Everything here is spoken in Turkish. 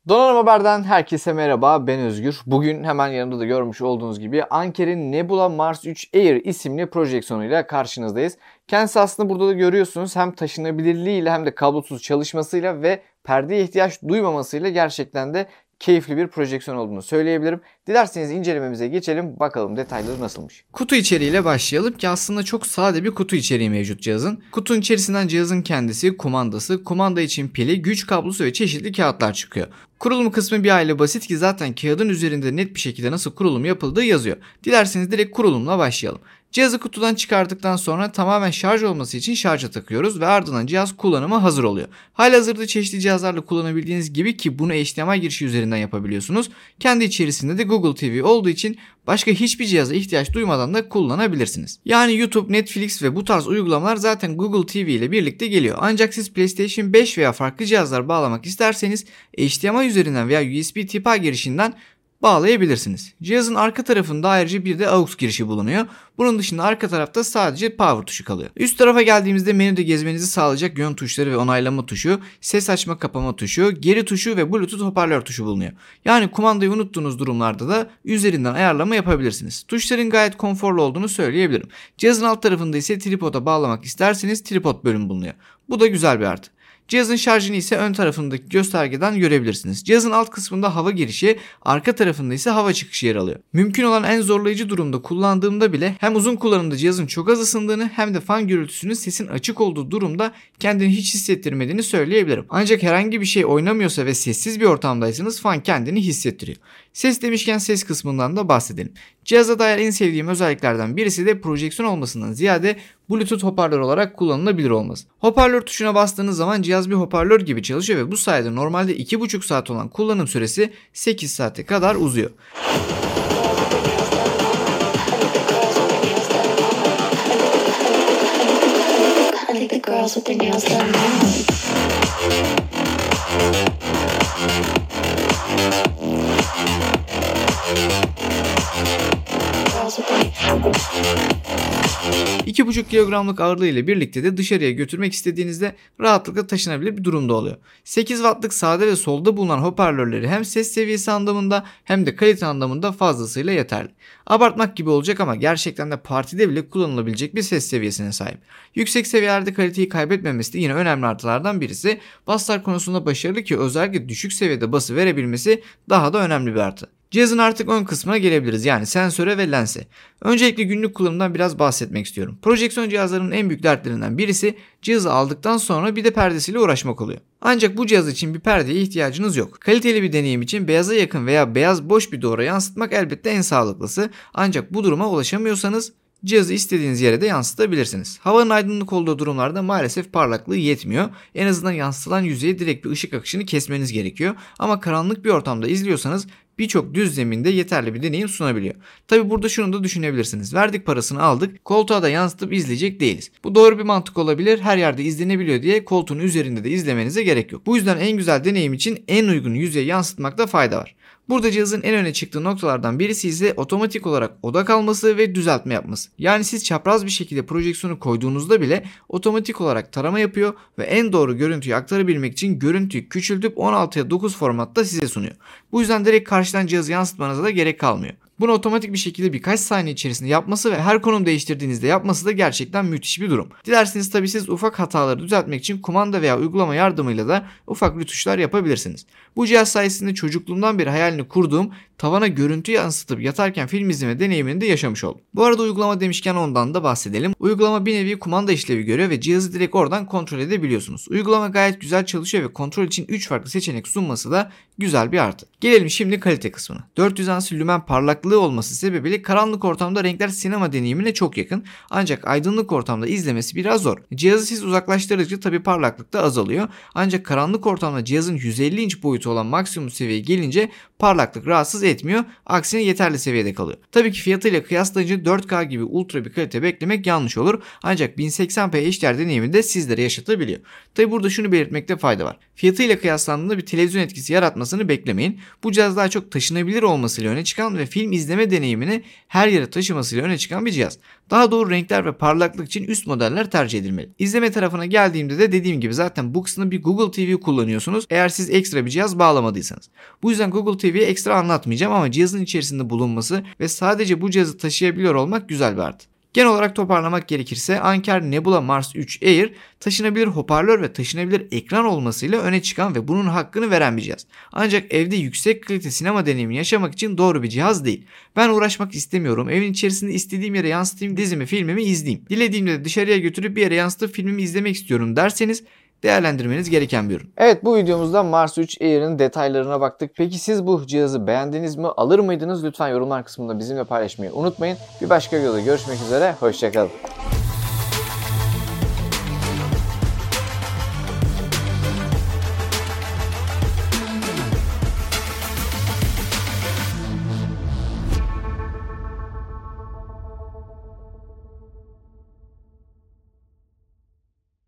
Donanım Haber'den herkese merhaba, ben Özgür. Bugün hemen yanımda da görmüş olduğunuz gibi Anker'in Nebula Mars 3 Air isimli projeksiyonuyla karşınızdayız. Kendisi aslında burada da görüyorsunuz hem taşınabilirliğiyle hem de kablosuz çalışmasıyla ve perdeye ihtiyaç duymamasıyla gerçekten de keyifli bir projeksiyon olduğunu söyleyebilirim. Dilerseniz incelememize geçelim, bakalım detayları nasılmış. Kutu içeriğiyle başlayalım ki aslında çok sade bir kutu içeriği mevcut cihazın. Kutunun içerisinden cihazın kendisi, kumandası, kumanda için pili, güç kablosu ve çeşitli kağıtlar çıkıyor. Kurulum kısmı bir aile basit ki zaten kağıdın üzerinde net bir şekilde nasıl kurulum yapıldığı yazıyor. Dilerseniz direkt kurulumla başlayalım. Cihazı kutudan çıkardıktan sonra tamamen şarj olması için şarja takıyoruz ve ardından cihaz kullanıma hazır oluyor. Halihazırda çeşitli cihazlarla kullanabildiğiniz gibi ki bunu HDMI girişi üzerinden yapabiliyorsunuz. Kendi içerisinde de Google TV olduğu için başka hiçbir cihaza ihtiyaç duymadan da kullanabilirsiniz. Yani YouTube, Netflix ve bu tarz uygulamalar zaten Google TV ile birlikte geliyor. Ancak siz PlayStation 5 veya farklı cihazlar bağlamak isterseniz HDMI üzerinden veya USB Type-A girişinden bağlayabilirsiniz. Cihazın arka tarafında ayrıca bir de AUX girişi bulunuyor. Bunun dışında arka tarafta sadece power tuşu kalıyor. Üst tarafa geldiğimizde menüde gezmenizi sağlayacak yön tuşları ve onaylama tuşu, ses açma kapama tuşu, geri tuşu ve Bluetooth hoparlör tuşu bulunuyor. Yani kumandayı unuttuğunuz durumlarda da üzerinden ayarlama yapabilirsiniz. Tuşların gayet konforlu olduğunu söyleyebilirim. Cihazın alt tarafında ise tripoda bağlamak isterseniz tripod bölümü bulunuyor. Bu da güzel bir artı. Cihazın şarjını ise ön tarafındaki göstergeden görebilirsiniz. Cihazın alt kısmında hava girişi, arka tarafında ise hava çıkışı yer alıyor. Mümkün olan en zorlayıcı durumda kullandığımda bile hem uzun kullanımda cihazın çok az ısındığını hem de fan gürültüsünün sesin açık olduğu durumda kendini hiç hissettirmediğini söyleyebilirim. Ancak herhangi bir şey oynamıyorsa ve sessiz bir ortamdaysanız fan kendini hissettiriyor. Ses demişken ses kısmından da bahsedelim. Cihaza dair en sevdiğim özelliklerden birisi de projeksiyon olmasından ziyade Bluetooth hoparlör olarak kullanılabilir olması. Hoparlör tuşuna bastığınız zaman cihaz bir hoparlör gibi çalışıyor ve bu sayede normalde 2,5 saat olan kullanım süresi 8 saate kadar uzuyor. ...2,5 kilogramlık ağırlığı ile birlikte de dışarıya götürmek istediğinizde rahatlıkla taşınabilir bir durumda oluyor. 8 wattlık sağda ve solda bulunan hoparlörleri hem ses seviyesi anlamında hem de kalite anlamında fazlasıyla yeterli. Abartmak gibi olacak ama gerçekten de partide bile kullanılabilecek bir ses seviyesine sahip. Yüksek seviyelerde kaliteyi kaybetmemesi de yine önemli artılardan birisi. Baslar konusunda başarılı ki özellikle düşük seviyede bası verebilmesi daha da önemli bir artı. Cihazın artık ön kısmına gelebiliriz, yani sensöre ve lense. Öncelikle günlük kullanımdan biraz bahsetmek istiyorum. Projeksiyon cihazlarının en büyük dertlerinden birisi cihazı aldıktan sonra bir de perdesiyle uğraşmak oluyor. Ancak bu cihaz için bir perdeye ihtiyacınız yok. Kaliteli bir deneyim için beyaza yakın veya beyaz boş bir duvara yansıtmak elbette en sağlıklısı. Ancak bu duruma ulaşamıyorsanız cihazı istediğiniz yere de yansıtabilirsiniz. Havanın aydınlık olduğu durumlarda maalesef parlaklığı yetmiyor. En azından yansıtılan yüzeye direkt bir ışık akışını kesmeniz gerekiyor. Ama karanlık bir ortamda izliyorsanız birçok düz zeminde yeterli bir deneyim sunabiliyor. Tabi burada şunu da düşünebilirsiniz. Verdik parasını aldık, koltuğa da yansıtıp izleyecek değiliz. Bu doğru bir mantık olabilir. Her yerde izlenebiliyor diye koltuğun üzerinde de izlemenize gerek yok. Bu yüzden en güzel deneyim için en uygun yüzeye yansıtmakta fayda var. Burada cihazın en öne çıktığı noktalardan birisi ise otomatik olarak odak alması ve düzeltme yapması. Yani siz çapraz bir şekilde projeksiyonu koyduğunuzda bile otomatik olarak tarama yapıyor ve en doğru görüntüyü aktarabilmek için görüntüyü küçültüp 16'ya 9 formatta size sunuyor. Bu yüzden direkt karşıdan cihazı yansıtmanıza da gerek kalmıyor. Bunu otomatik bir şekilde birkaç saniye içerisinde yapması ve her konum değiştirdiğinizde yapması da gerçekten müthiş bir durum. Dilerseniz tabii siz ufak hataları düzeltmek için kumanda veya uygulama yardımıyla da ufak rötuşlar yapabilirsiniz. Bu cihaz sayesinde çocukluğumdan beri hayalini kurduğum tavana görüntü yansıtıp yatarken film izleme deneyimini de yaşamış oldum. Bu arada uygulama demişken ondan da bahsedelim. Uygulama bir nevi kumanda işlevi görüyor ve cihazı direkt oradan kontrol edebiliyorsunuz. Uygulama gayet güzel çalışıyor ve kontrol için 3 farklı seçenek sunması da güzel bir artı. Gelelim şimdi kalite kısmına. 400 ansül lümen parlaklığı olması sebebiyle karanlık ortamda renkler sinema deneyimine çok yakın. Ancak aydınlık ortamda izlemesi biraz zor. Cihazı siz uzaklaştırdıkça tabi parlaklık da azalıyor. Ancak karanlık ortamda cihazın 150 inç boyutu olan maksimum seviyeye gelince parlaklık rahatsız etmiyor. Aksine yeterli seviyede kalıyor. Tabii ki fiyatıyla kıyaslayınca 4K gibi ultra bir kalite beklemek yanlış olur. Ancak 1080p HDR deneyimini de sizlere yaşatabiliyor. Tabii burada şunu belirtmekte fayda var. Fiyatıyla kıyaslandığında bir televizyon etkisi yaratmasını beklemeyin. Bu cihaz daha çok taşınabilir olmasıyla öne çıkan ve film izleme deneyimini her yere taşımasıyla öne çıkan bir cihaz. Daha doğru renkler ve parlaklık için üst modeller tercih edilmeli. İzleme tarafına geldiğimde de dediğim gibi zaten bu kısmında bir Google TV kullanıyorsunuz eğer siz ekstra bir cihaz bağlamadıysanız. Bu yüzden Google TV'yi ekstra anlatmayacağım ama cihazın içerisinde bulunması ve sadece bu cihazı taşıyabiliyor olmak güzel bir artı. Genel olarak toparlamak gerekirse Anker Nebula Mars 3 Air taşınabilir hoparlör ve taşınabilir ekran olmasıyla öne çıkan ve bunun hakkını veren bir cihaz. Ancak evde yüksek kalite sinema deneyimini yaşamak için doğru bir cihaz değil. Ben uğraşmak istemiyorum. Evin içerisinde istediğim yere yansıtayım, dizimi, filmimi izleyeyim. Dilediğimde de dışarıya götürüp bir yere yansıtıp filmimi izlemek istiyorum derseniz değerlendirmeniz gereken bir ürün. Evet, bu videomuzda Mars 3 Air'ın detaylarına baktık. Peki siz bu cihazı beğendiniz mi? Alır mıydınız? Lütfen yorumlar kısmında bizimle paylaşmayı unutmayın. Bir başka videoda görüşmek üzere. Hoşçakalın.